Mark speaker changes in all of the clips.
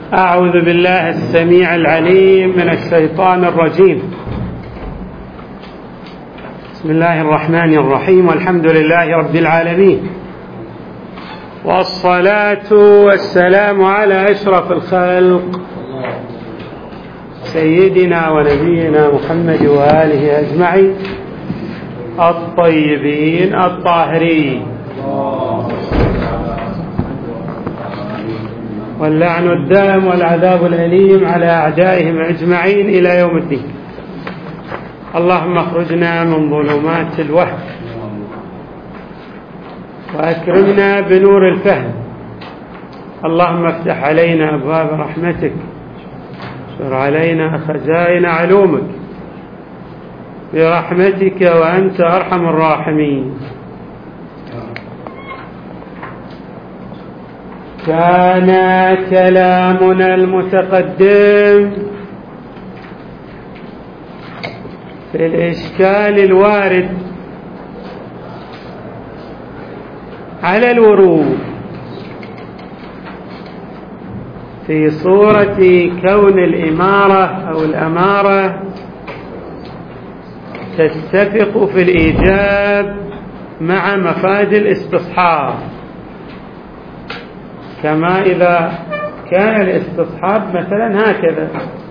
Speaker 1: أعوذ بالله السميع العليم من الشيطان الرجيم. بسم الله الرحمن الرحيم، والحمد لله رب العالمين، والصلاة والسلام على أشرف الخلق سيدنا ونبينا محمد وآله أجمعين الطيبين الطاهرين، واللعن الدائم والعذاب الأليم على أعدائهم أجمعين إلى يوم الدين. اللهم اخرجنا من ظلمات الوهم وأكرمنا بنور الفهم. اللهم افتح علينا أبواب رحمتك، اشر علينا خزائن علومك برحمتك وأنت أرحم الراحمين. كان كلامنا المتقدم في الإشكال الوارد على الورود في صورة كون الإمارة أو الأمارة تتفق في الإيجاب مع مفاد الاستصحاب، كما إذا كان الاستصحاب مثلا هكذا: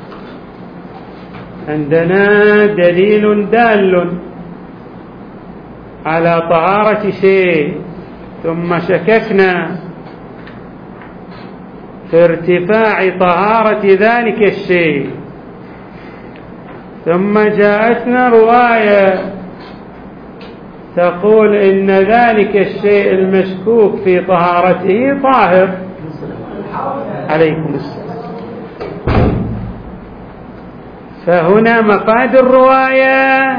Speaker 1: عندنا دليل دال على طهارة شيء، ثم شككنا في ارتفاع طهارة ذلك الشيء، ثم جاءتنا رواية تقول إن ذلك الشيء المشكوك في طهارته طاهر. عليكم السلام. فهنا مفاد الرواية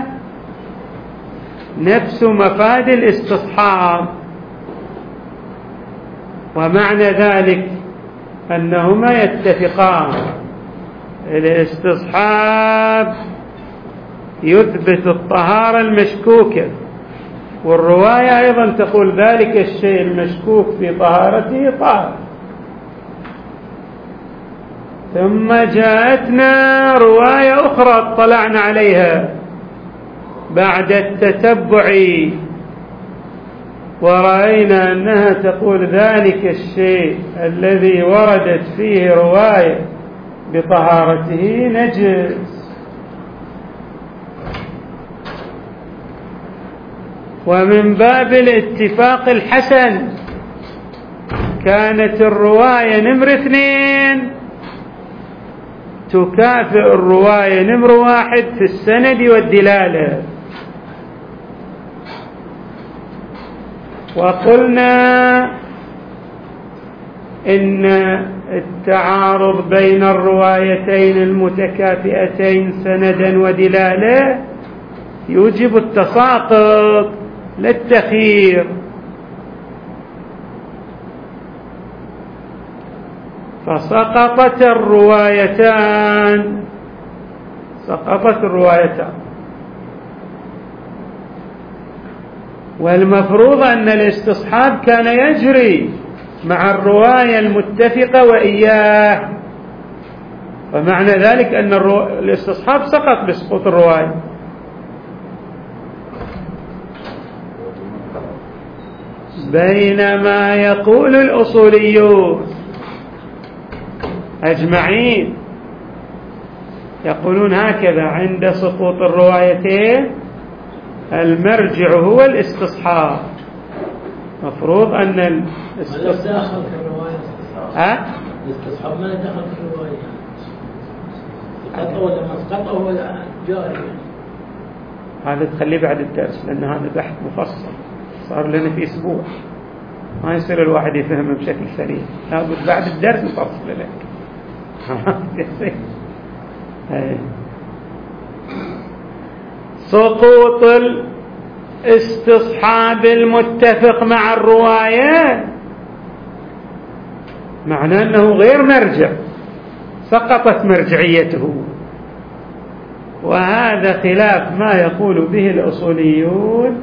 Speaker 1: نفس مفاد الاستصحاب، ومعنى ذلك أنهما يتفقان. الاستصحاب يثبت الطهارة المشكوكة، والرواية أيضا تقول ذلك الشيء المشكوك في طهارته طاهر. ثم جاءتنا رواية أخرى اطلعنا عليها بعد التتبع، ورأينا أنها تقول ذلك الشيء الذي وردت فيه رواية بطهارته نجس. ومن باب الاتفاق الحسن كانت الرواية نمر 2 تكافئ الرواية نمر 1 في السند والدلالة. وقلنا إن التعارض بين الروايتين المتكافئتين سندا ودلالة يوجب التساقط للتخيير، فسقطت الروايتان. والمفروض أن الاستصحاب كان يجري مع الرواية المتفقة وإياه، ومعنى ذلك أن الاستصحاب سقط بسقوط الرواية. بينما يقول الأصوليون أجمعين يقولون هكذا: عند سقوط الروايتين المرجع هو الاستصحاب. مفروض أن الاستصحاب
Speaker 2: الاستصحاب ما دخل في الرواية، سقطه ولا ما سقطه هو جاري.
Speaker 1: هذا تخليه بعد الدرس، لأن هذا بحث مفصل صار لنا في أسبوع، ما يصير الواحد يفهمه بشكل سريع، لابد بعد الدرس نفصل لك. سقوط الاستصحاب المتفق مع الرواية معناه أنه غير مرجع، سقطت مرجعيته، وهذا خلاف ما يقول به الأصوليون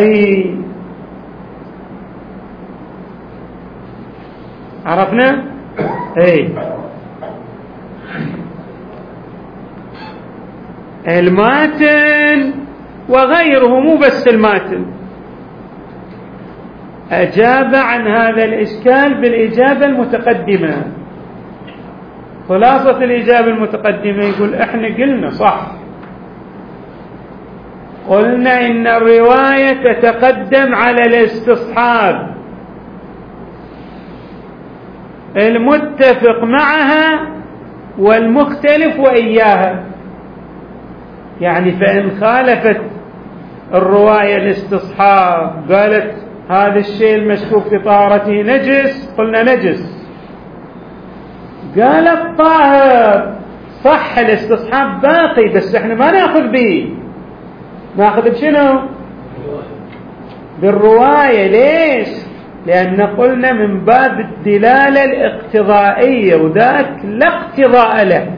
Speaker 1: أبتعيد. عرفنا؟ الماتن وغيره، مو بس الماتن، أجاب عن هذا الإشكال بالإجابة المتقدمة. خلاصة الإجابة المتقدمة يقول إحنا قلنا صح، قلنا إن الرواية تتقدم على الاستصحاب المتفق معها والمختلف وإياها. يعني فإن خالفت الرواية الاستصحاب، قالت هذا الشيء المشكوك في طهارته نجس، قلنا نجس. قالت طاهر، صح الاستصحاب باقي، بس احنا ما ناخذ به، ناخذ بشنو؟ بالرواية. ليش؟ لأن قلنا من باب الدلالة الاقتضائية، وذاك لا اقتضاء له.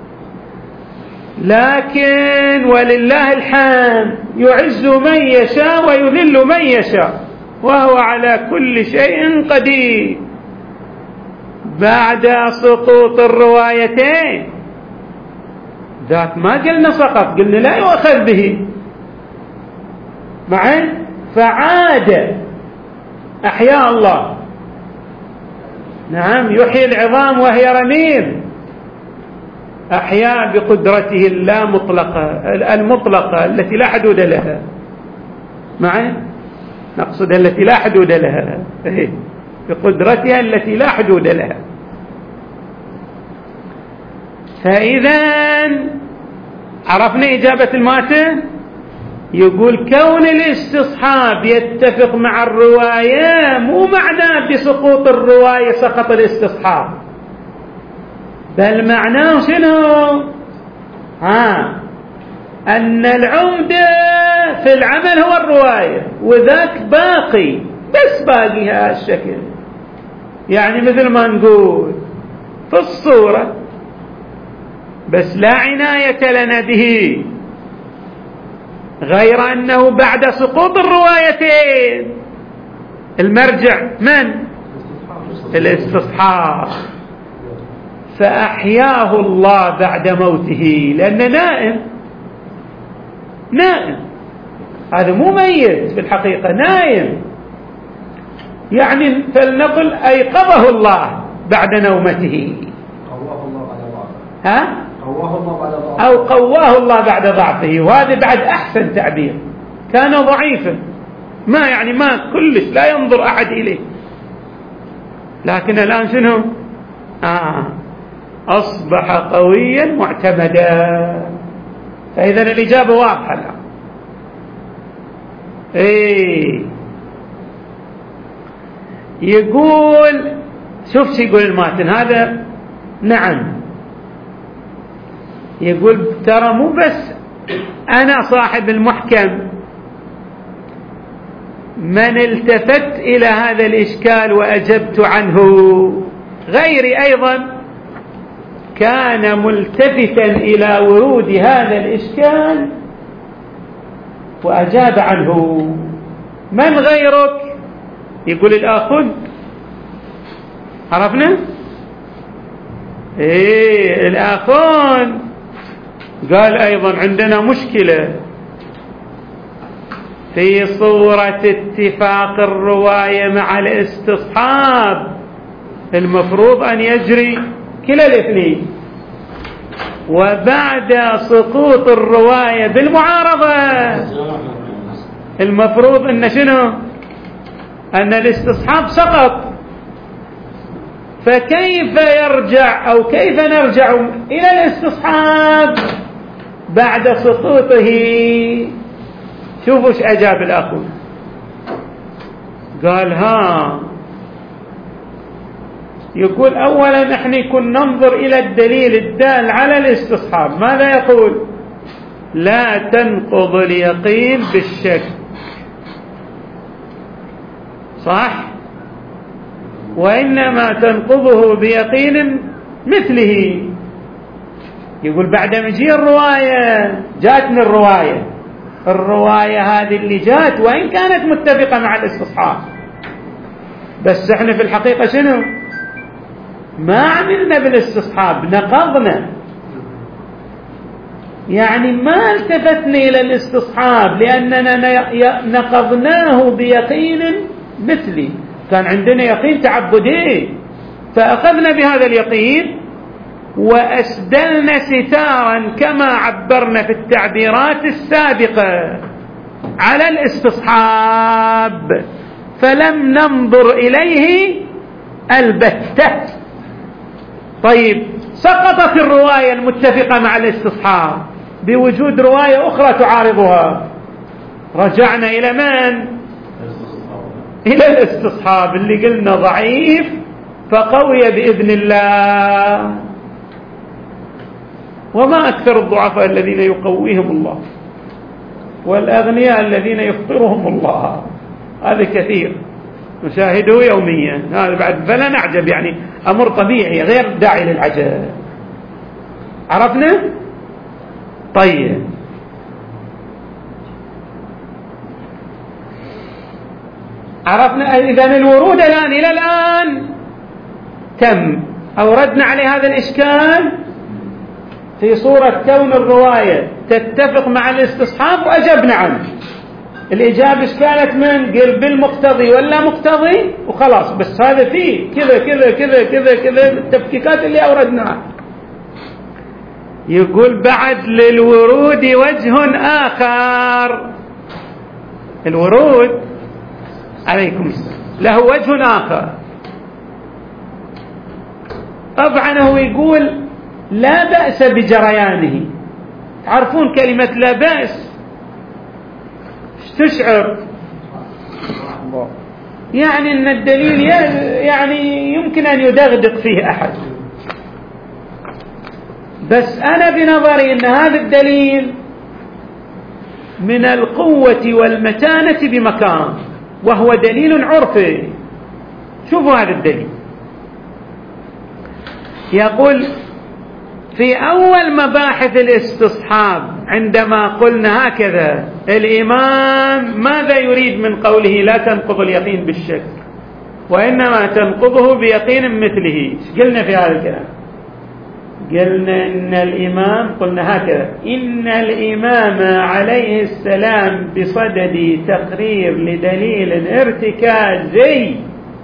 Speaker 1: لكن ولله الحمد يعز من يشاء ويذل من يشاء، وهو على كل شيء قدير. بعد سقوط الروايتين ذاك ما قلنا سقط، قلنا لا يؤخذ به معا، فعاد أحياء الله. نعم، يحيي العظام وهي رميم، أحياء بقدرته المطلقة التي لا حدود لها. معا نقصد التي لا حدود لها، بقدرتها التي لا حدود لها. فإذا عرفنا إجابة الماتن، يقول كون الاستصحاب يتفق مع الرواية مو معناه بسقوط الرواية سقط الاستصحاب، بل معناه شنو؟ أن العمدة في العمل هو الرواية، وذاك باقي، بس باقي هذا الشكل. يعني مثل ما نقول في الصورة، بس لا عناية لنا به، غير أنه بعد سقوط الروايتين المرجع من؟ الاستصحاب. فأحياه الله بعد موته، لأنه نائم، هذا مو ميت في الحقيقة، نائم. يعني فلنقل أيقظه الله بعد نومته،
Speaker 3: قواه الله بعد ضعفه.
Speaker 1: قواه الله بعد ضعفه، أو قواه الله بعد ضعفه، وهذا بعد أحسن تعبير. كان ضعيفا، ما كلش لا ينظر أحد إليه، لكن الآن شنو؟ أصبح قويا معتمدا. فإذا الإجابة واضحة الآن. يقول، شوف شو يقول الماتن هذا. نعم، يقول ترى مو بس أنا صاحب المحكم من التفت إلى هذا الإشكال وأجبت عنه، غيري أيضا كان ملتفتا إلى ورود هذا الإشكال وأجاب عنه. من غيرك؟ يقول الآخر. عرفنا؟ الآخر قال أيضا عندنا مشكلة في صورة اتفاق الرواية مع الاستصحاب، المفروض أن يجري كلا الاثنين، وبعد سقوط الرواية بالمعارضة المفروض أن شنو؟ أن الاستصحاب سقط. فكيف يرجع أو كيف نرجع إلى الاستصحاب بعد سقوطه؟ شوفوا ايش أجاب الأخ. قال يقول أولا نحن كن ننظر إلى الدليل الدال على الاستصحاب، ماذا يقول؟ لا تنقض اليقين بالشك، صح؟ وإنما تنقضه بيقين مثله. يقول بعد مجيء الرواية، جاتنا الرواية هذه اللي جات وإن كانت متفقة مع الاستصحاب، بس احنا في الحقيقة شنو؟ ما عملنا بالاستصحاب، نقضنا، يعني ما التفتنا إلى الاستصحاب لأننا نقضناه بيقين مثلي. كان عندنا يقين تعبدي فأخذنا بهذا اليقين وأسدلنا ستارا كما عبرنا في التعبيرات السابقة على الاستصحاب، فلم ننظر إليه البتة. طيب سقطت الرواية المتفقة مع الاستصحاب بوجود رواية أخرى تعارضها، رجعنا إلى من؟ إلى الاستصحاب اللي قلنا ضعيف فقوي بإذن الله. وما أكثر الضعفاء الذين يقويهم الله والأغنياء الذين يفطرهم الله، هذا كثير نشاهده يوميا، هذا بعد فلا نعجب، يعني أمر طبيعي غير داعي للعجب. عرفنا؟ طيب عرفنا إذن الورود الآن إلى الآن تم، أوردنا عليه هذا الإشكال في صورة كون الرواية تتفق مع الاستصحاب وأجبنا عنه. الإجابة كانت من قل بالمقتضي ولا مقتضي وخلاص، بس هذا فيه كذا كذا كذا كذا كذا التفكيكات اللي أوردناها. يقول بعد للورود وجه آخر، الورود عليكم السلام له وجه آخر. طبعا هو يقول لا بأس بجريانه. تعرفون كلمة لا بأس تشعر يعني أن الدليل يعني يمكن أن يدغدق فيه أحد، بس أنا بنظري أن هذا الدليل من القوة والمتانة بمكان، وهو دليل عرفي. شوفوا هذا الدليل، يقول في أول مباحث الاستصحاب عندما قلنا هكذا الإمام ماذا يريد من قوله لا تنقض اليقين بالشك وإنما تنقضه بيقين مثله؟ قلنا في هذا الكلام، قلنا إن الإمام، قلنا هكذا إن الإمام عليه السلام بصدد تقرير لدليل ارتكازي.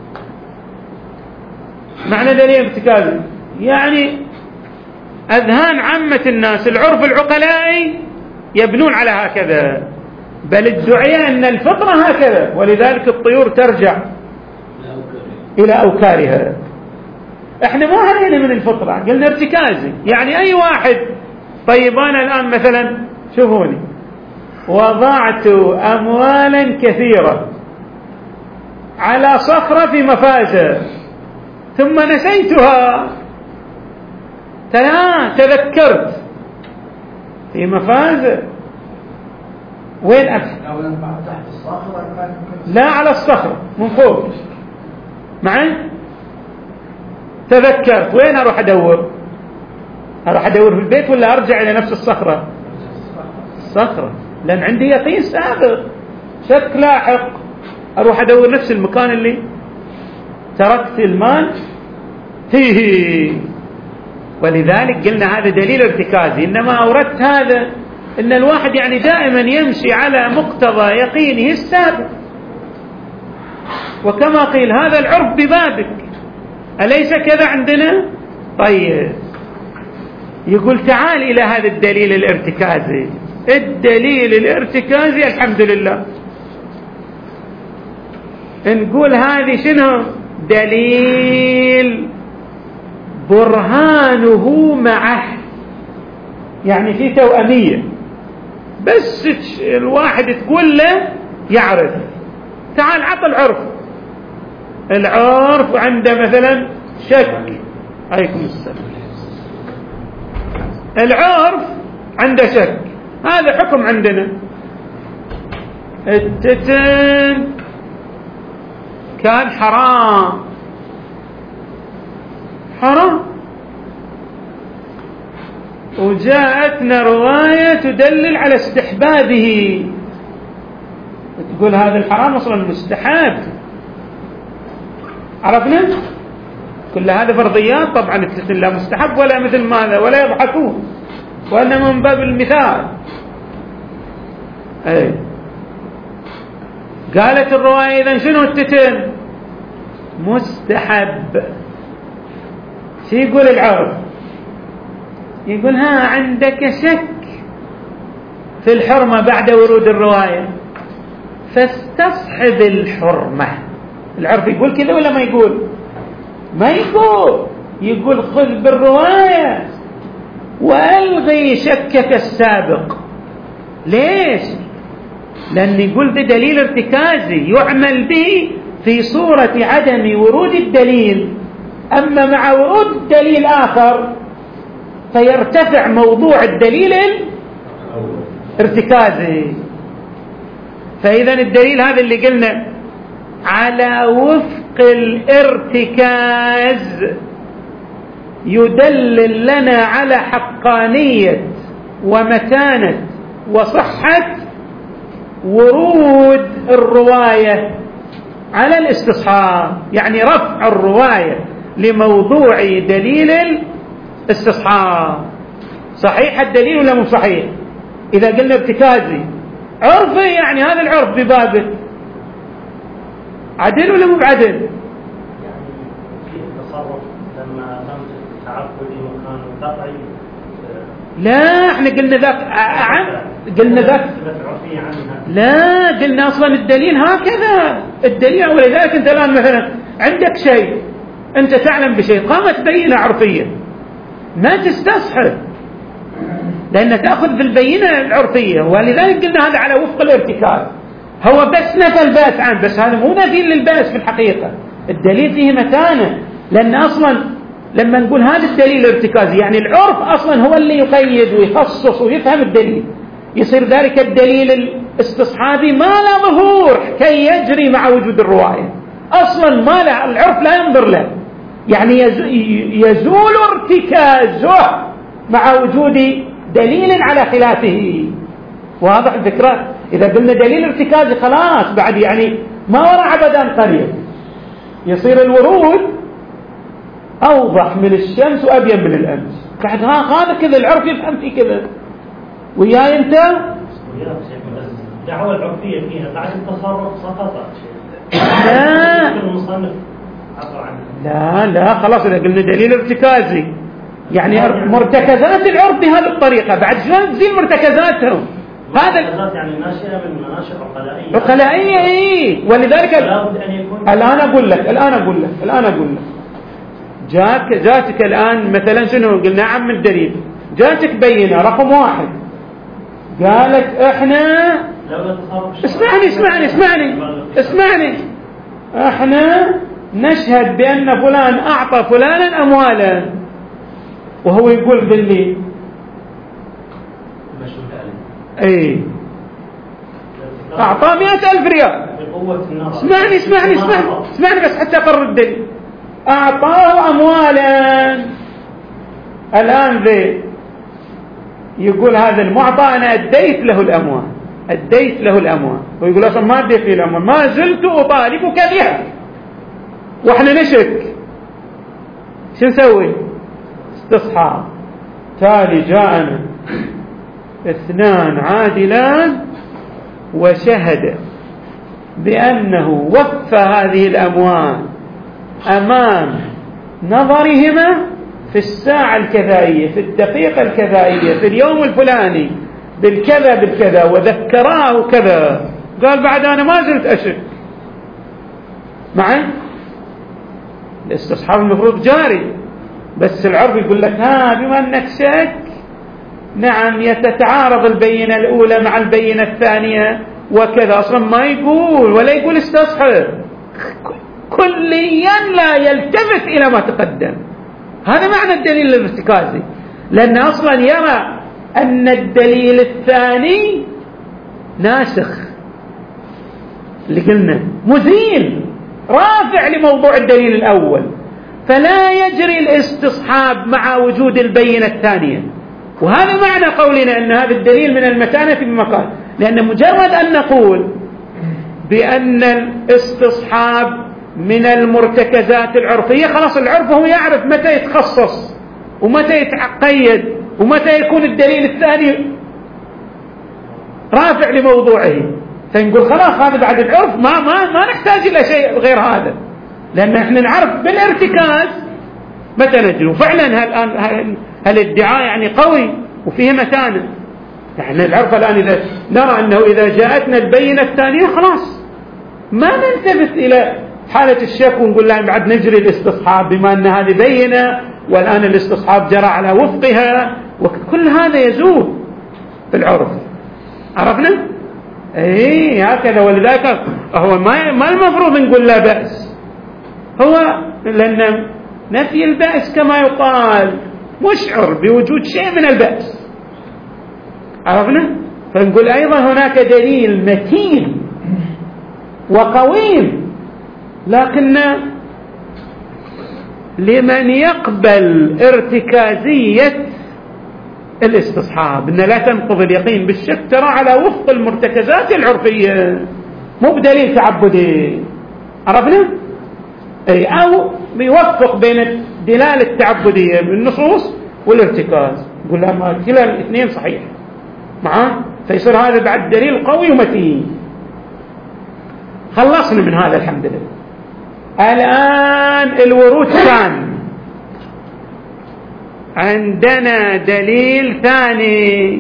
Speaker 1: معنى دليل ارتكازي يعني أذهان عامة الناس العرف العقلائي يبنون على هكذا، بل ادعي أن الفطرة هكذا، ولذلك الطيور ترجع إلى أوكارها. احنا مو علينا من الفطرة، قلنا ارتكازي يعني أي واحد. طيب أنا الآن مثلا شوفوني وضعت أموالا كثيرة على صخرة في مفازة ثم نسيتها، تذكرت في مفازة وين
Speaker 3: تحت الصخرة؟
Speaker 1: لا على الصخرة من فوق معي. تذكرت وين أروح أدور؟ أروح أدور في البيت ولا أرجع إلى نفس الصخرة؟ الصخرة، لأن عندي يقين سابق، شك لاحق، أروح أدور نفس المكان اللي تركت المال فيه. ولذلك قلنا هذا دليل ارتكازي. إنما أوردت هذا إن الواحد يعني دائما يمشي على مقتضى يقينه السابق، وكما قيل هذا العرف ببابك، أليس كذا عندنا؟ طيب يقول تعال إلى هذا الدليل الارتكازي. الدليل الارتكازي الحمد لله نقول هذه شنو؟ دليل برهانه معه، يعني في توأمية، بس الواحد تقول له يعرف. تعال عطى العرف عنده مثلا شك، عليكم السلام، العرف عنده شك، هذا حكم عندنا. التتن كان حرام، وجاءتنا رواية تدلل على استحبابه، تقول هذا الحرام أصلا مستحب. عرفنا؟ كل هذا فرضيات طبعا التسليم لا مستحب ولا مثل ماذا ولا يضحكون، وإنما من باب المثال. أي قالت الرواية إذن شنو التتم؟ مستحب. شو يقول العرف؟ يقول ها عندك شك في الحرمة بعد ورود الرواية فاستصحب الحرمة. العرف يقول كذا ولا ما يقول؟ ما يقول، يقول خذ بالرواية وألغي شكك السابق. ليش؟ لأن يقول ده دليل ارتكازي يعمل به في صورة عدم ورود الدليل، أما مع ورود الدليل آخر فيرتفع موضوع الدليل الارتكازي. فإذا الدليل هذا اللي قلنا على وفق الارتكاز يدلل لنا على حقانية ومتانة وصحة ورود الرواية على الاستصحاب، يعني رفع الرواية لموضوع دليل الاستصحاب. صحيح الدليل ولا مو صحيح؟ إذا قلنا ارتكازي عرفي، يعني هذا العرف ببابه عدل ولا مو بعدل؟
Speaker 4: يعني في التصرف لما تمت تعقدي مكان قطعي.
Speaker 1: لا احنا قلنا ذاك قلنا ذاك لا قلنا اصلا الدليل هكذا الدليل. ولذلك انت الان مثلا عندك شيء انت تعلم بشيء قامت بينة عرفية ما تستصحب لان تاخذ بالبينة العرفية، ولذلك قلنا هذا على وفق الارتكاز. هو بس نفى الباس عنه، بس هذا مو نفي للباس في الحقيقة. الدليل فيه متانة، لان اصلا لما نقول هذا الدليل الارتكازي يعني العرف أصلا هو اللي يقيد ويخصص ويفهم الدليل، يصير ذلك الدليل الاستصحابي ما له ظهور كي يجري مع وجود الرواية أصلا، ما له العرف لا ينظر له، يعني يزول ارتكازه مع وجود دليل على خلافه. واضح الفكرة؟ إذا قلنا دليل ارتكازي خلاص بعد يعني ما وراء عبدان قريب، يصير الورود أوضح من الشمس وأبين من الأمس. بعد هذا كذا العرف يفهم في كذا وياي أنت
Speaker 4: دعوة العرفية فيها بعد التصرف سقطت.
Speaker 1: لا
Speaker 4: المصنف
Speaker 1: لا خلاص إذا قلنا دليل ارتكازي يعني مرتكزات العرف بهذه الطريقة، بعد شلون تزيل مرتكزاتهم؟ هذا
Speaker 4: يعني ناشئة من مناشئ عقلائية.
Speaker 1: عقلائية إيه، ولذلك الآن أقول لك جاتك الآن مثلا شنو قلنا عم الدليل، جاتك بينة رقم 1 قالت احنا اسمعني احنا نشهد بأن فلان أعطى فلانا أموالا، وهو يقول باللي ايه أعطى 100,000 ريال. اسمعني بس حتى أقرر الدليل. أعطاه أموالا، الآن ذي يقول هذا المعطى أنا أديت له الأموال، ويقول أصلا ما أديت له الأموال، ما زلت أطالبك بها، وإحنا نشك. شو نسوي؟ استصحاب. تالي جاءنا 2 عادلان وشهد بأنه وفى هذه الأموال أمام نظرهما في الساعة الكذائية في الدقيقة الكذائية في اليوم الفلاني بالكذا وذكراه كذا. قال بعد أنا ما زلت أشك معي. الاستصحاب المفروض جاري، بس العرف يقول لك بما أنك شك نعم يتتعارض البينة الأولى مع البينة الثانية وكذا، أصلا ما يقول ولا يقول استصحب، كليا لا يلتفت إلى ما تقدم. هذا معنى الدليل الارتكازي، لأن أصلا يرى أن الدليل الثاني ناسخ اللي قلنا مزيل رافع لموضوع الدليل الأول، فلا يجري الاستصحاب مع وجود البينة الثانية. وهذا معنى قولنا أن هذا الدليل من المتانة بمكان، لأن مجرد أن نقول بأن الاستصحاب من المرتكزات العرفية، خلاص العرف هو يعرف متى يتخصص ومتى يتقيد ومتى يكون الدليل الثاني رافع لموضوعه. فنقول خلاص هذا بعد العرف ما نحتاج إلى شيء غير هذا، لأن احنا نعرف بالارتكاز متى نجري. فعلا هل الادعاء يعني قوي وفيه متانة. يعني العرف الآن إذا نرى أنه إذا جاءتنا البينة الثانية خلاص ما نلتفت إلى حالة الشك ونقول لا بعد نجري الاستصحاب بما أن هذه بينة والآن الاستصحاب جرى على وفقها، وكل هذا يزول في العرف. عرفنا؟ هكذا. ولذلك هو ما المفروض نقول لا بأس، هو لأن نفي البأس كما يقال مشعر بوجود شيء من البأس. عرفنا؟ فنقول أيضا هناك دليل متين وقويم، لكن لمن يقبل ارتكازية الاستصحاب، إن لا تنقض اليقين بالشك ترى على وفق المرتكزات العرفية، مو بدليل تعبدي. عرفنا؟ أو بيوفق بين الدلالة التعبدية بالنصوص والارتكاز، يقول لها كلا الاثنين صحيح معاه، فيصير هذا بعد دليل قوي ومتين. خلصنا من هذا الحمد لله. الآن الورود ثاني، عندنا دليل ثاني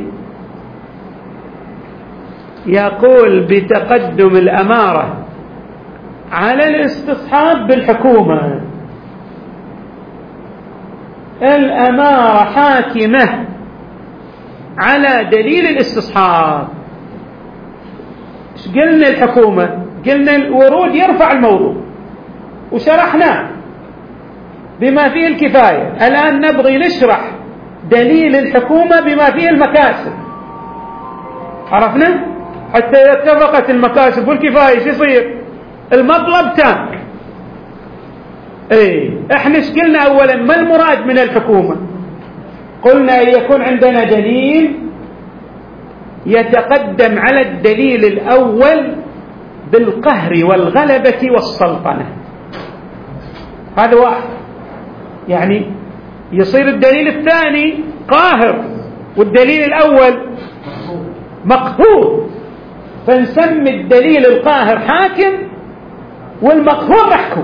Speaker 1: يقول بتقدم الأمارة على الاستصحاب بالحكومة. الأمارة حاكمة على دليل الاستصحاب. ايش قلنا الحكومة؟ قلنا الورود يرفع الموضوع وشرحنا بما فيه الكفاية. الآن نبغي نشرح دليل الحكومة بما فيه المكاسب. عرفنا؟ حتى إذا اتفقت المكاسب والكفاية شو يصير؟ المطلب تام. احنا ايش قلنا اولا؟ ما المراد من الحكومة؟ قلنا ان يكون عندنا دليل يتقدم على الدليل الاول بالقهر والغلبة والسلطنة. هذا واحد، يعني يصير الدليل الثاني قاهر والدليل الاول مقهور، فنسمي الدليل القاهر حاكم والمقهور محكوم.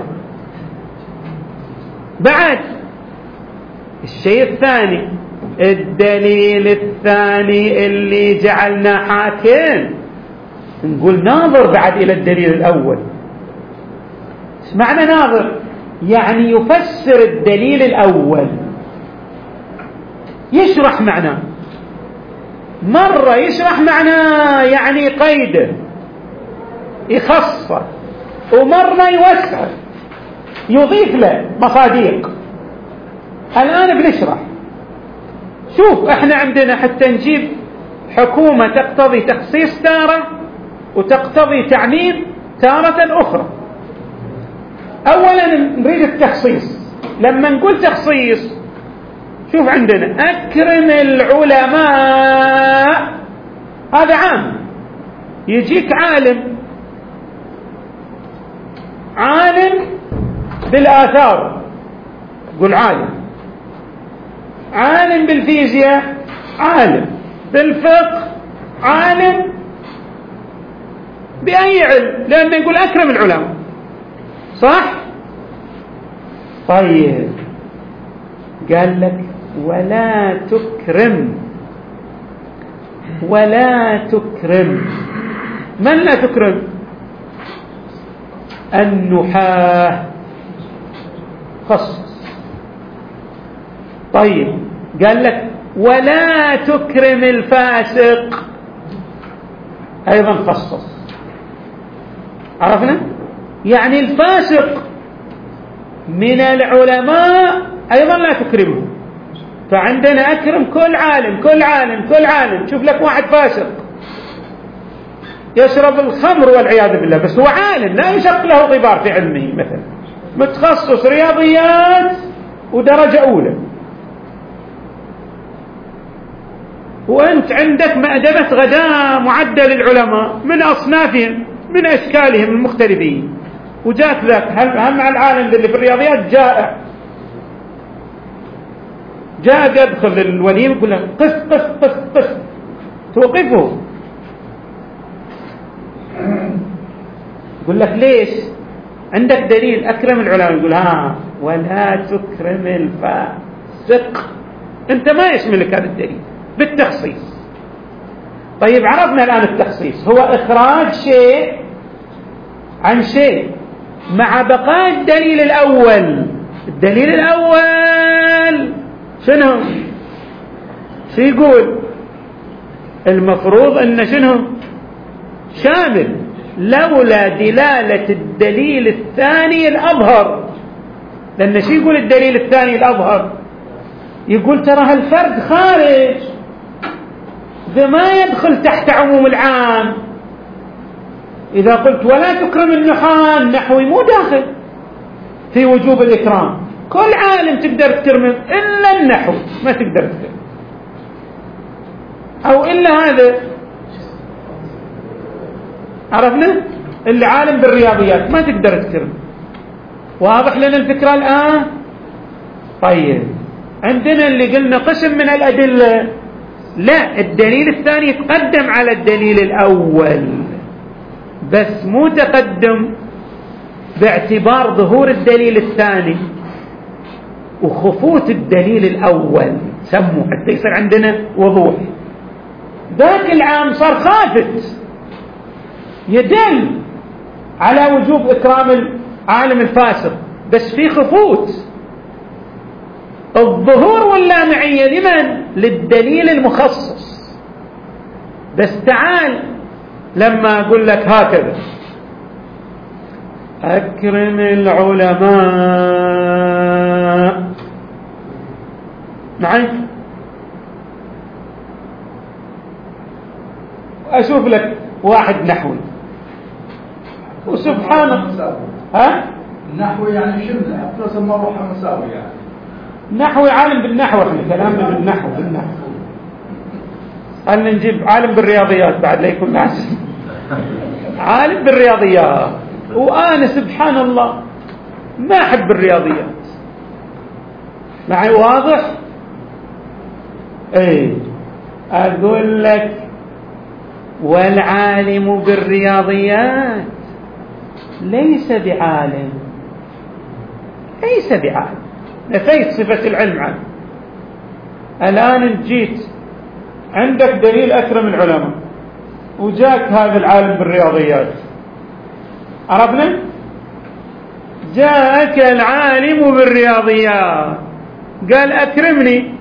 Speaker 1: بعد الشيء الثاني، الدليل الثاني اللي جعلنا حاكم نقول ناظر بعد إلى الدليل الأول. ايش معنى ناظر؟ يعني يفسر الدليل الأول، يشرح معناه. مرة يشرح معناه يعني قيده يخصصه، ومرة يوسع يضيف له مصادق. الآن بنشرح. شوف احنا عندنا حتى نجيب حكومة تقتضي تخصيص تارة وتقتضي تعميم تارة أخرى. أولا نريد التخصيص. لما نقول تخصيص، شوف عندنا أكرم العلماء، هذا عام. يجيك عالم بالآثار، قل عالم بالفيزياء، عالم بالفقه، عالم بأي علم، لأنه يقول أكرم العلماء. صح؟ طيب قال لك ولا تكرم. من لا تكرم؟ النحاة. خصص. طيب قال لك ولا تكرم الفاسق، أيضا خصص. عرفنا؟ يعني الفاسق من العلماء أيضا لا تكرمه. فعندنا أكرم كل عالم. شوف لك واحد فاسق يشرب الخمر والعياذ بالله، بس هو عالم لا يشق له غبار في علمه، مثلا متخصص رياضيات ودرجة أولى، وأنت عندك مأدبة غداء معدة للعلماء من أصنافهم من أشكالهم المختلفين. وجاك ذاك هم مع العالم اللي في الرياضيات جائع، جاء يدخل الوليم يقول له قس قس قس قس، توقفه يقول لك ليش؟ عندك دليل؟ أكرم العلماء. يقول ها ولا تكرم الفاسق، أنت ما يشملك هذا الدليل بالتخصيص. طيب عرفنا الآن التخصيص هو إخراج شيء عن شيء مع بقاء الدليل الأول. الدليل الأول شنو؟ شو يقول؟ المفروض أن شنو؟ شامل، لولا دلالة الدليل الثاني الأظهر. لأن شو يقول الدليل الثاني الأظهر؟ يقول ترى هالفرد خارج، ذا ما يدخل تحت عموم العام. إذا قلت ولا تكرم النحاة، النحوي مو داخل في وجوب الإكرام، كل عالم تقدر تكرمه إلا النحو ما تقدر تكرم، أو إلا هذا عرفنا اللي عالم بالرياضيات ما تقدر تكرم. واضح لنا الفكرة الآن؟ طيب عندنا اللي قلنا قسم من الأدلة، لا الدليل الثاني يتقدم على الدليل الأول، بس مو تقدم باعتبار ظهور الدليل الثاني وخفوت الدليل الأول، سموا حتى يصير عندنا وضوح. ذاك العام صار خافت، يدل على وجوب إكرام العالم الفاسق، بس في خفوت. الظهور واللامعية لمن؟ للدليل المخصص. بس تعال لما أقول لك هكذا أكرم العلماء معك، أشوف لك واحد نحوي وسبحان ها
Speaker 3: النحو يعني شمل حتى سمى روحه مساوي يعني
Speaker 1: نحوي عالم بالنحو، احنا كلامنا بالنحو. خلنا نجيب عالم بالرياضيات بعد لا يكون ناس عالم بالرياضيات، وانا سبحان الله ما احب الرياضيات معي. واضح؟ ايه اقول لك والعالم بالرياضيات ليس بعالم، ليس بعالم، نفيت صفة العلم عنه. الآن جيت عندك دليل أكرم العلماء وجاك هذا العالم بالرياضيات، عرفنا؟ جاءك العالم بالرياضيات قال أكرمني،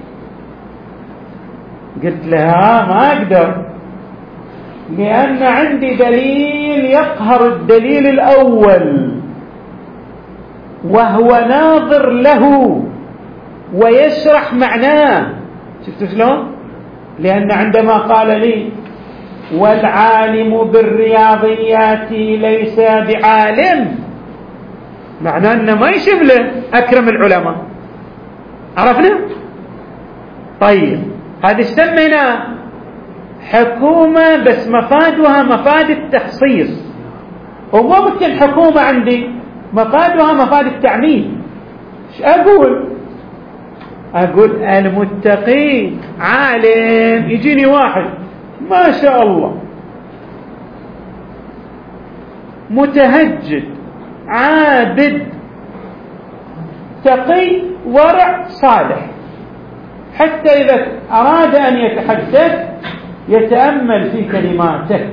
Speaker 1: قلت لها ما أقدر، لأن عندي دليل يقهر الدليل الأول وهو ناظر له ويشرح معناه. شفتوا شلون؟ لأن عندما قال لي والعالم بالرياضيات ليس بعالم، معناه أنه ما يشمله أكرم العلماء. عرفنا؟ طيب هذا سميناه حكومة، بس مفادها مفاد التخصيص، وممكن حكومة عندي مفادها مفاد التعميم. ايش أقول المتقي عالم، يجيني واحد ما شاء الله متهجد عابد تقي ورع صالح، حتى إذا أراد أن يتحدث يتأمل في كلماته،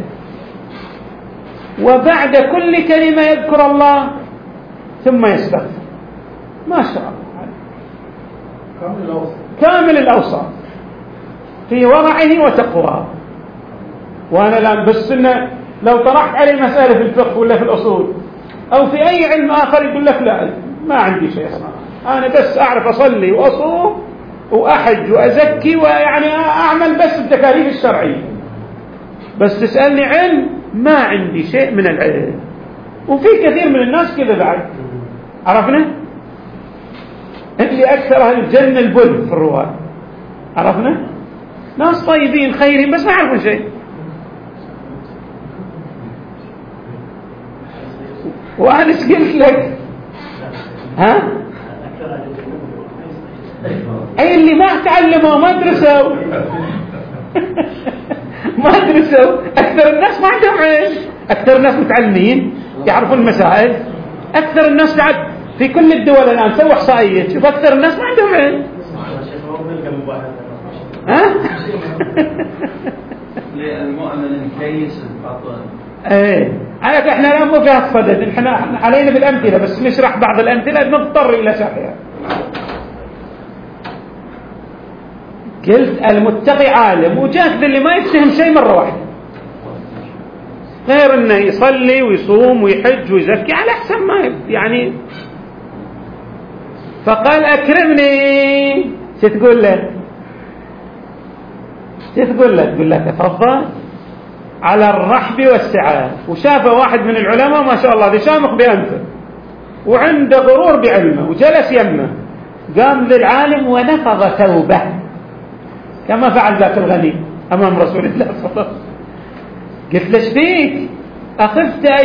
Speaker 1: وبعد كل كلمة يذكر الله ثم يستغفر، ما شاء الله كامل الأوصاف في ورعه وتقواه. وأنا الآن بالسنة لو طرحت عليه مسألة في الفقه ولا في الأصول أو في أي علم آخر يقول لك لا ما عندي شيء اسمه، أنا بس أعرف أصلي وأصوم وأحج وأزكي ويعني أعمل بس التكاليف الشرعية، بس تسألني علم ما عندي شيء من العلم. وفي كثير من الناس كذا بعد. عرفنا؟ اللي أكثر أهل الجنة البل في الرواة، عرفنا؟ ناس طيبين خيرين بس ما يعرفون شيء. وأنا ايش قلت لك؟ ها؟ أي اللي ما تعلموا ما درسوا ما درسوا. أكثر الناس ما عندهم علم، أكثر الناس متعلمين يعرفون المسائل. أكثر الناس بعد في كل الدول الآن سووا إحصائية، شوف أكثر الناس ما عندهم علم. ها؟
Speaker 5: المؤمن كيس البطن.
Speaker 1: ايه على احنا لا مو فيها تصدد، احنا علينا بالامثله بس نشرح بعض الامثله نضطر الى شرحها. قلت المتقي عالم، وجاك اللي ما يفهم شيء مره واحده، غير انه يصلي ويصوم ويحج ويزكي على احسن ما يعني. فقال اكرمني، شو تقول له؟ تقول لك تفضل على الرحب والسعة. وشافه واحد من العلماء ما شاء الله ذي شامخ بأنفه وعنده غرور بعلمه، وجلس يمه، قام للعالم ونفض ثوبه كما فعل ذاك الغني أمام رسول الله صلى الله عليه وسلم. قلت ليش فيك؟ أخفت أن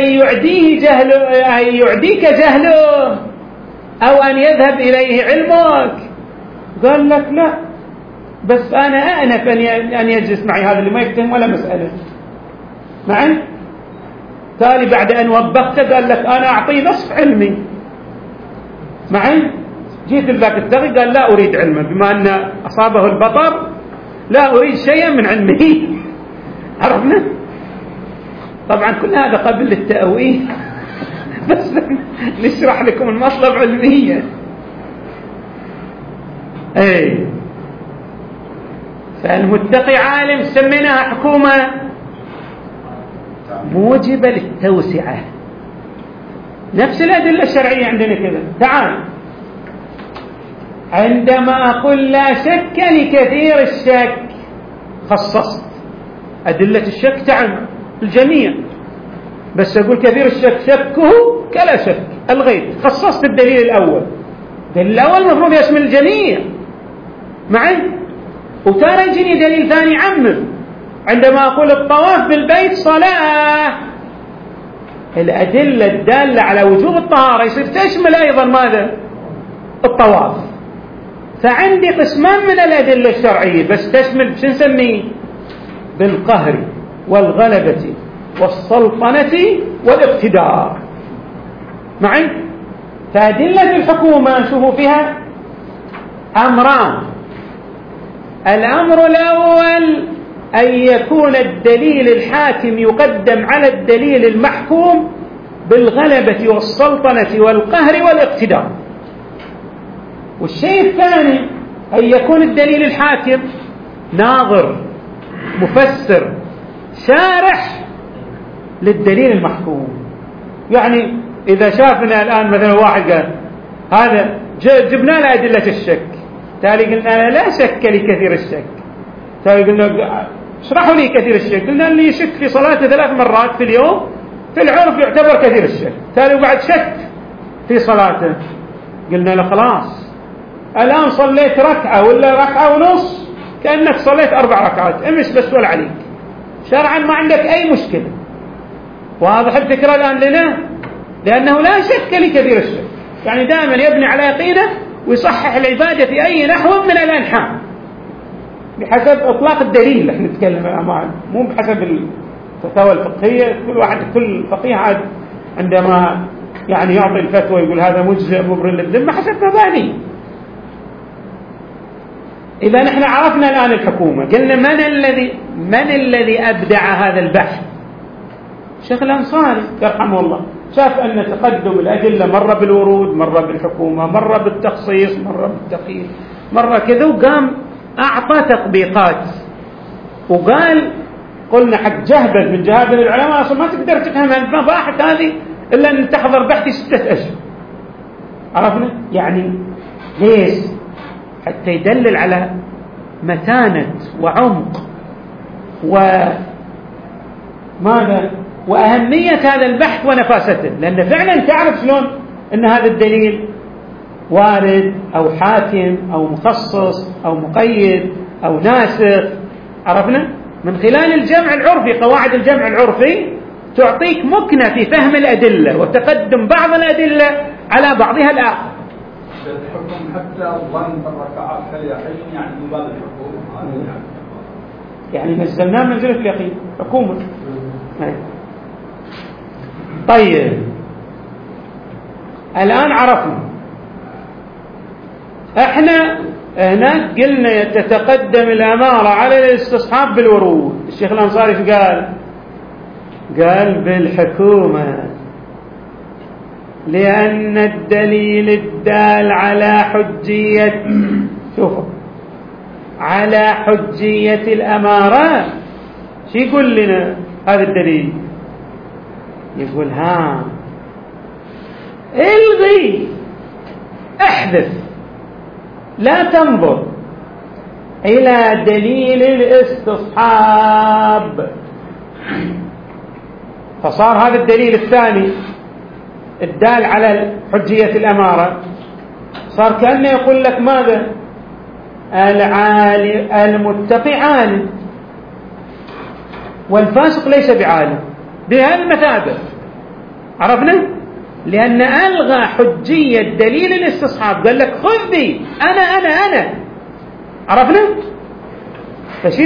Speaker 1: يعديك جهله أو أن يذهب إليه علمك؟ قال لك لا، بس أنا أأنف أن يجلس معي هذا اللي ما يفتهم ولا مسألة معي. تالي بعد أن وبخته قال لك أنا أعطيه نصف علمي معي. جيت لذاك التقي قال لا أريد علمه، بما أن أصابه البطر لا أريد شيئا من علمه. عرفنا؟ طبعا كل هذا قبل التأويل بس نشرح لكم المطلب علميا. اي فالمتقي عالم سميناها حكومة موجبة للتوسعة، نفس الأدلة الشرعية عندنا كذا. تعال، عندما أقول لا شك لكثير الشك خصصت أدلة الشك تعم الجميع، بس أقول كثير الشك شكه كلا شك الغيت، خصصت الدليل الأول. الدليل الأول المفروض يشمل الجميع معي. وترى يجيني دليل ثاني عمم، عندما أقول الطواف بالبيت صلاة، الأدلة الدالة على وجوب الطهارة يصير تشمل أيضا ماذا؟ الطواف. فعندي قسمان من الأدلة الشرعية بس تشمل شو نسميه؟ بالقهر والغلبة والسلطنة والاقتدار معي. فأدلة الحكومة شوفوا فيها أمران. الأمر الأول أن يكون الدليل الحاكم يقدم على الدليل المحكوم بالغلبة والسلطنة والقهر والاقتدار. والشيء الثاني أن يكون الدليل الحاكم ناظر مفسر شارح للدليل المحكوم. يعني إذا شافنا الآن مثلا واحد قال هذا جبنا له أدلة الشك، تالي قلنا لا شك لكثير الشك، تالي قلنا اشرحوا لي كثير الشك، قلنا اللي يشك في صلاته 3 مرات في اليوم في العرف يعتبر كثير الشك. تالي بعد شك في صلاته، قلنا له خلاص الآن صليت ركعة ولا ركعة ونص كأنك صليت 4 ركعات، امش بس ولا عليك، شرعا ما عندك أي مشكلة. واضح الفكرة الآن لنا؟ لأنه لا شك لكثير الشك، يعني دائما يبني على يقينه ويصحح العبادة في أي نحو من الأنحاء بحسب إطلاق الدليل. احنا نتكلم الآن مو بحسب الفتاوى الفقهية، كل فقيه عاد عندما يعني يعطي الفتوى يقول هذا مجزئ مبرر للذمة حسب مباني. إذا نحن عرفنا الآن الحكومة، قلنا من الذي أبدع هذا البحث؟ الشيخ الأنصاري يرحمه الله، شاف أن تقدم الأدلة مرة بالورود، مرة بالحكومة، مرة بالتخصيص، مرة بالتقييد، مرة كذا، وقام أعطى تطبيقات وقال قلنا حق جهبل من جهابل العلماء أصلا ما تقدر تفهم المباحث هذه إلا أن تحضر بحث 6 أشهر. عرفنا؟ يعني ليش؟ حتى يدلل على متانة وعمق وماذا وأهمية هذا البحث ونفاسته، لأن فعلا تعرف شلون أن هذا الدليل وارد أو حاكم أو مخصص أو مقيد أو ناسخ. عرفنا من خلال الجمع العرفي، قواعد الجمع العرفي تعطيك مكنة في فهم الأدلة وتقدم بعض الأدلة على بعضها الآخر.
Speaker 3: الحكم حتى الظن بالركعات كاليقين يعني من باب الحكم
Speaker 1: يعني نزلناه منزلة اليقين حكومة. طيب الآن عرفنا احنا هناك قلنا تتقدم الأمارة على الاستصحاب بالورود. الشيخ الأنصاري ايش قال بالحكومة، لأن الدليل الدال على حجية شوفوا على حجية الأمارة شو يقول لنا هذا الدليل؟ يقول الغي احذف لا تنظر إلى دليل الاستصحاب، فصار هذا الدليل الثاني الدال على حجية الأمارة صار كأنه يقول لك ماذا؟ المتقي عالم والفاسق ليس بعالم بهذه المثابة. عرفنا؟ لأن ألغى حجية دليل الاستصحاب، قال لك خذ ذي أنا عرفنا؟ فشي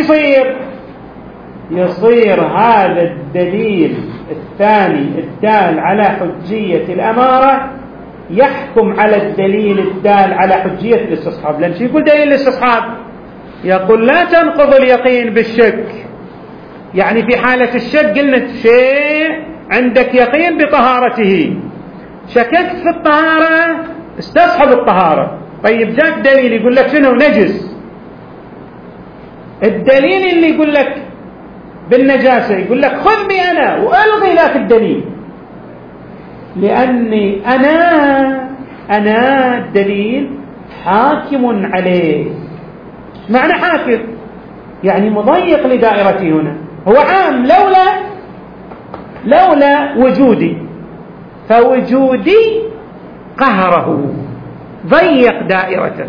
Speaker 1: يصير هذا الدليل الثاني الدال على حجية الأمارة يحكم على الدليل الدال على حجية الاستصحاب. لأن شو يقول دليل الاستصحاب؟ يقول لا تنقض اليقين بالشك. يعني في حالة الشك قلنا شيء عندك يقين بطهارته، شككت في الطهارة استصحب الطهارة. طيب جاك دليل يقول لك شنو؟ نجس. الدليل اللي يقول لك بالنجاسة يقول لك خذ بي أنا وألغي لك الدليل، لأني أنا الدليل حاكم عليه. معنى حاكم يعني مضيق لدائرتي هنا، هو عام لولا وجودي، فوجودي قهره ضيق دائرته.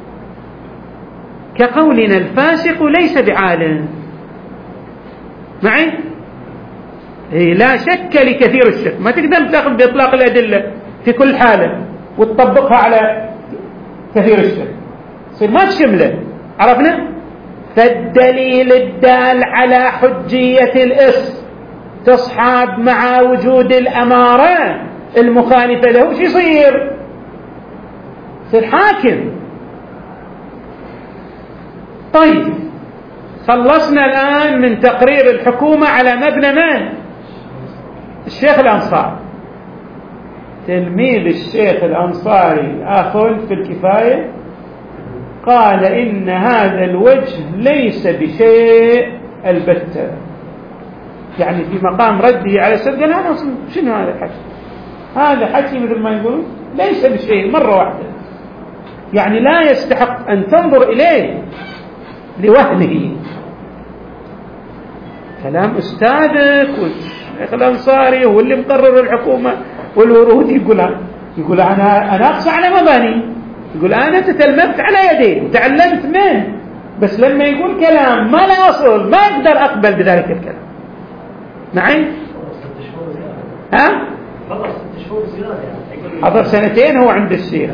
Speaker 1: كقولنا الفاسق ليس بعالم معي؟ لا شك لكثير الشك، ما تقدر تأخذ بإطلاق الأدلة في كل حالة وتطبقها على كثير الشك، يصير ما تشمله. عرفنا؟ فالدليل الدال على حجية الاستصحاب مع وجود الأمارة المخالفة له شو يصير حاكم. طيب خلصنا الآن من تقرير الحكومة على مبنى من؟ الشيخ الأنصاري. تلميذ الشيخ الأنصاري آخذ في الكفاية قال إن هذا الوجه ليس بشيء البتة، يعني في مقام رده على السد قال أنا شنو هذا الحكي؟ هذا حكي مثل ما يقولون ليس بشيء مرة واحدة، يعني لا يستحق أن تنظر إليه لوهمه. كلام أستاذك والشيخ الأنصاري هو اللي مقرر الحكومة والورود يقول أنا أقصى على مباني، يقول أنا تتلمذت على يدي وتعلمت منه، بس لما يقول كلام ما له أصل ما أقدر أقبل بذلك الكلام. معي؟
Speaker 4: حضر 6 شهور زيادة يعني.
Speaker 1: حضر 2 هو عند السيرة.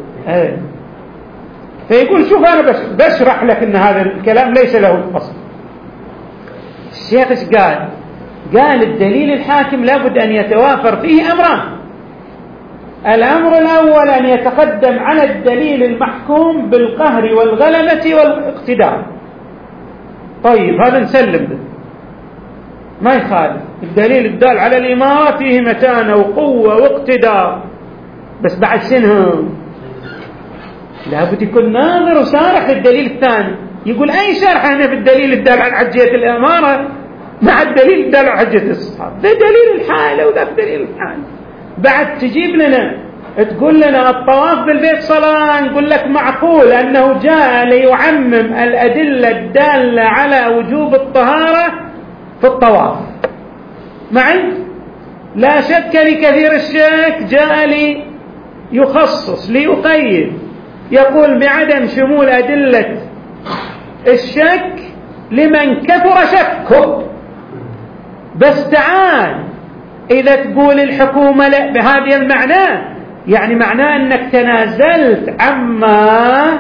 Speaker 1: فيقول شوف أنا بشرح لك أن هذا الكلام ليس له أصل. الشيخ ايش قال الدليل الحاكم لابد أن يتوافر فيه أمران. الأمر الأول أن يتقدم على الدليل المحكوم بالقهر والغلبة والاقتدار. طيب هذا نسلم به ما يخالف، الدليل الدال على الإمارة فيه متانة وقوة واقتدار، بس بعد شنو؟ لابد يكون ناظر وشارح للدليل الثاني. يقول أي شرح هنا في الدليل الدال على حجية الإمارة مع الدليل الدال على حجية الصحابة؟ ده دليل الحالة وده دليل الحالة. بعد تجيب لنا تقول لنا الطواف بالبيت صلاة، نقول لك معقول أنه جاء ليعمم الأدلة الدالة على وجوب الطهارة في الطواف. معي؟ لا شك لكثير الشك جاء ليخصص ليقيد، يقول بعدم شمول أدلة الشك لمن كثر شكه. بس تعال إذا تقول الحكومة لا بهذا المعنى، يعني معناه أنك تنازلت عما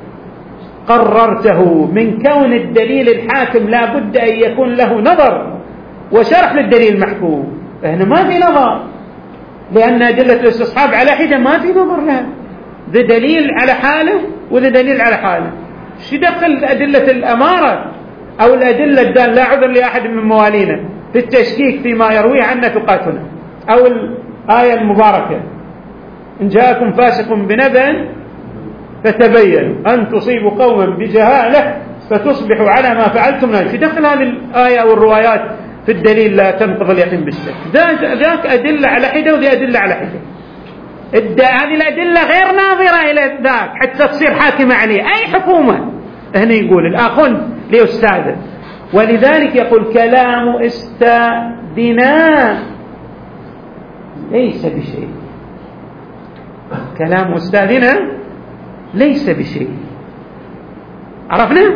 Speaker 1: قررته من كون الدليل الحاكم لا بد أن يكون له نظر وشرح للدليل المحكوم. فهنا ما في نظر، لأن أدلة الاستصحاب على حدة ما في نظر لها، ذا دليل على حاله وذا دليل على حاله. شو دخل أدلة الأمارة أو الأدلة الدالة لا عذر لأحد من موالينا في التشكيك فيما يرويه عنا ثقاتنا، أو الآية المباركة إن جاءكم فاسق بنبأ فتبينوا أن تصيبوا قوما بجهالة فتصبحوا على ما فعلتم نادمين. في دخل هذه الآية أو الروايات في الدليل لا تنقض اليقين بالشك. ذاك أدلة على حدة وذي أدلة على حدة. هذه الأدلة غير ناظرة إلى ذاك حتى تصير حاكمة عليه أي حكومة. هنا يقول الآخون لأستاذه، ولذلك يقول كلام أستاذنا ليس بشيء. كلام أستاذنا ليس بشيء. عرفنا؟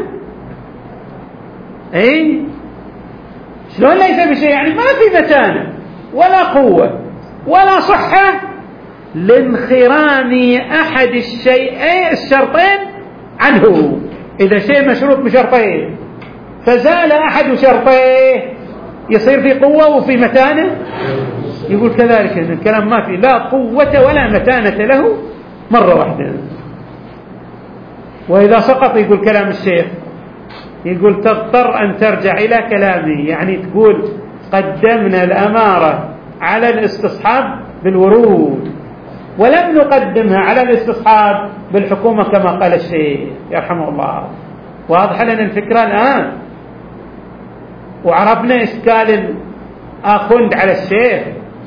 Speaker 1: أي شلون ليس بشيء؟ يعني ما في متانة ولا قوة ولا صحة لانخرام أحد الشرطين عنه. إذا شيء مشروط بشرطين فزال أحد شرطيه يصير في قوة وفي متانة. يقول كذلك الكلام ما في لا قوة ولا متانة له مرة واحدة. وإذا سقط يقول كلام الشيخ، يقول تضطر أن ترجع إلى كلامي، يعني تقول قدمنا الأمارة على الاستصحاب بالورود ولم نقدمها على الاستصحاب بالحكومة كما قال الشيخ يرحمه الله. واضح لنا الفكرة الآن، وعرفنا إشكال الآخوند على الشيخ.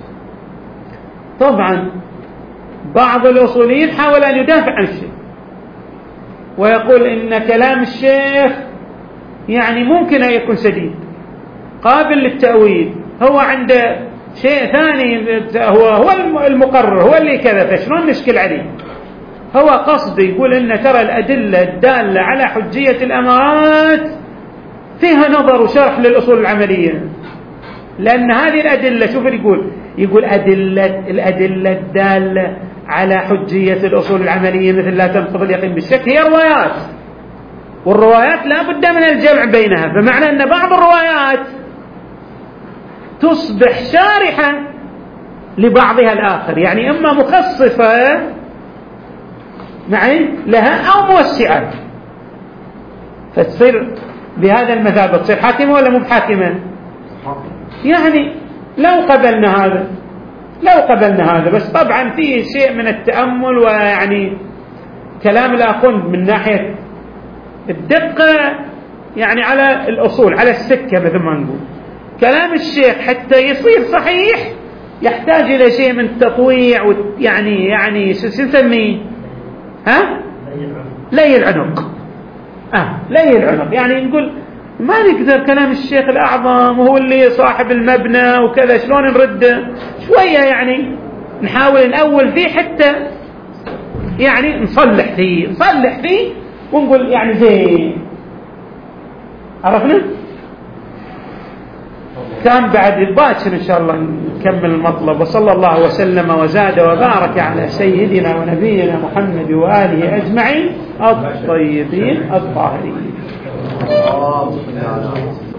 Speaker 1: طبعا بعض الأصوليين حاول أن يدافع عن الشيخ ويقول إن كلام الشيخ يعني ممكن أن يكون سديد قابل للتأويل، هو عنده شيء ثاني، هو المقرر، هو اللي كذا، فشلون نشكل عليه؟ هو قصد يقول إن ترى الأدلة الدالة على حجية الأمارات فيها نظر وشرح للأصول العملية، لأن هذه الأدلة شوف يقول الأدلة الدالة على حجية الأصول العملية مثل لا تنقض اليقين بالشك هي روايات، والروايات لا بد من الجمع بينها، بمعنى أن بعض الروايات تصبح شارحة لبعضها الآخر، يعني إما مخصصة معي لها أو موسعة، فتصير بهذا المثابة تصير حاكمة ولا مو بحاكمة؟ يعني لو قبلنا هذا بس طبعا فيه شيء من التأمل، ويعني كلام الآخوند من ناحية الدقة يعني على الأصول على السكة مثل ما نقول. كلام الشيخ حتى يصير صحيح يحتاج إلى شيء من التطويع، يعني شو نسميه؟ لي العنق. لي العنق، يعني نقول ما نقدر كلام الشيخ الأعظم وهو اللي صاحب المبنى وكذا شلون نرده شوية، يعني نحاول نأول فيه حتى يعني نصلح فيه ونقول يعني زين. عرفنا؟ كان بعد باكر إن شاء الله نكمل المطلب. وصلى الله وسلم وزاد وبارك على سيدنا ونبينا محمد وآله أجمعين الطيبين الطاهرين.